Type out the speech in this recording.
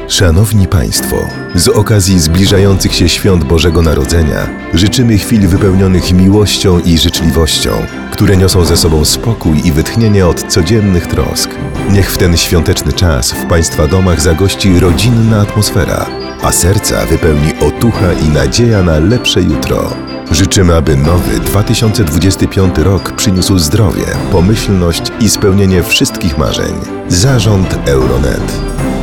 Szanowni Państwo, z okazji zbliżających się świąt Bożego Narodzenia życzymy chwil wypełnionych miłością i życzliwością, które niosą ze sobą spokój i wytchnienie od codziennych trosk. Niech w ten świąteczny czas w Państwa domach zagości rodzinna atmosfera, a serca wypełni otucha i nadzieja na lepsze jutro. Życzymy, aby nowy 2025 rok przyniósł zdrowie, pomyślność i spełnienie wszystkich marzeń. Zarząd Euronet.